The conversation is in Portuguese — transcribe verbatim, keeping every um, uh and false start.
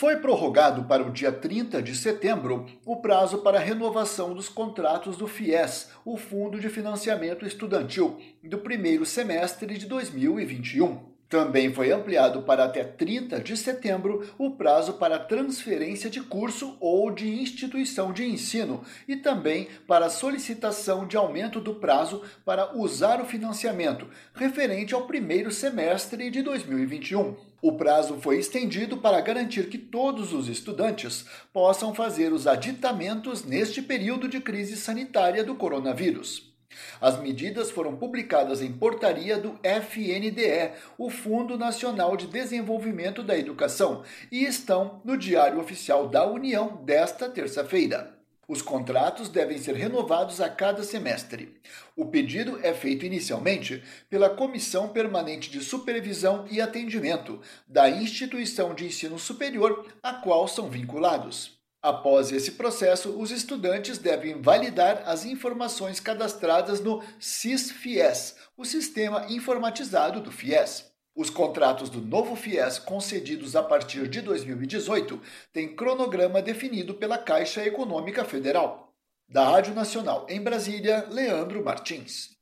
Foi prorrogado para o dia trinta de setembro o prazo para renovação dos contratos do FIES, o Fundo de Financiamento Estudantil, do primeiro semestre de dois mil e vinte e um. Também foi ampliado para até trinta de setembro o prazo para transferência de curso ou de instituição de ensino e também para solicitação de aumento do prazo para usar o financiamento, referente ao primeiro semestre de dois mil e vinte e um. O prazo foi estendido para garantir que todos os estudantes possam fazer os aditamentos neste período de crise sanitária do coronavírus. As medidas foram publicadas em portaria do F N D E, o Fundo Nacional de Desenvolvimento da Educação, e estão no Diário Oficial da União desta terça-feira. Os contratos devem ser renovados a cada semestre. O pedido é feito inicialmente pela Comissão Permanente de Supervisão e Atendimento da instituição de ensino superior a qual são vinculados. Após esse processo, os estudantes devem validar as informações cadastradas no SIS-FIES, o sistema informatizado do FIES. Os contratos do novo FIES concedidos a partir de dois mil e dezoito têm cronograma definido pela Caixa Econômica Federal. Da Rádio Nacional em Brasília, Leandro Martins.